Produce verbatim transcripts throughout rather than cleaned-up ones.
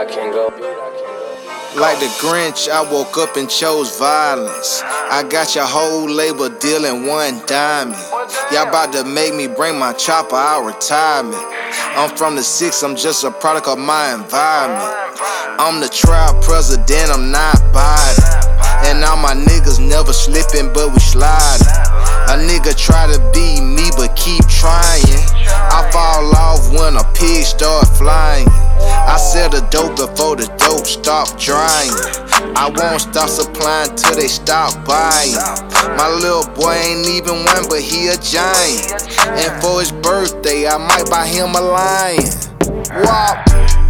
I can go. Like the Grinch, I woke up and chose violence. I got your whole label deal in one diamond. Y'all about to make me bring my chopper out retirement. I'm from the six, I'm just a product of my environment. I'm the trial president, I'm not Biden. And all my niggas never slipping, but we sliding. A nigga try to be me, but keep trying. I fall off when a pig start flying. I sell the dope before the dope stop drying. I won't stop supplying till they stop buying. My little boy ain't even one, but he a giant. And for his birthday, I might buy him a lion. Wop.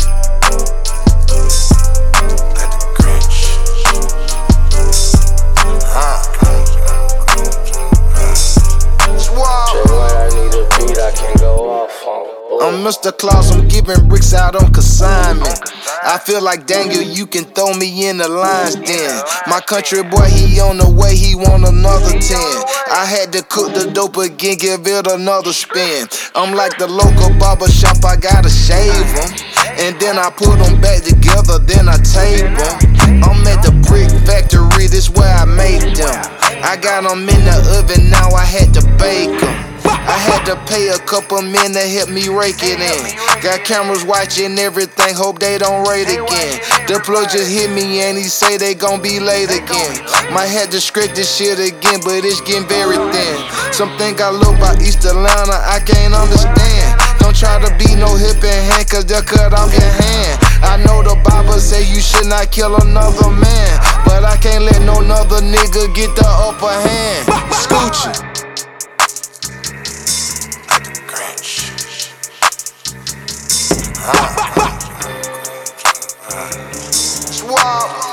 I'm Mister Claus, I'm giving bricks out on consignment. I feel like Daniel, you can throw me in the lion's den. My country boy, he on the way, he want another ten. I had to cook the dope again, give it another spin. I'm like the local barber shop, I gotta shave them. And then I put them back together, then I tape them. I'm at the brick factory, this where I made them. I got them in the oven, now I had to bake them. I had to pay a couple men to help me rake it in. Got cameras watching everything, hope they don't raid again. The plug just hit me and he say they gon' be late again. Might have to script this shit again, but it's getting very thin. Something I look by East Atlanta, I can't understand. Don't try to be no hip and hand, cause they'll cut off your hand. I know the Bible say you should not kill another man, but I can't let no other nigga get the upper hand. Scoochie. Uh, uh, uh, swap.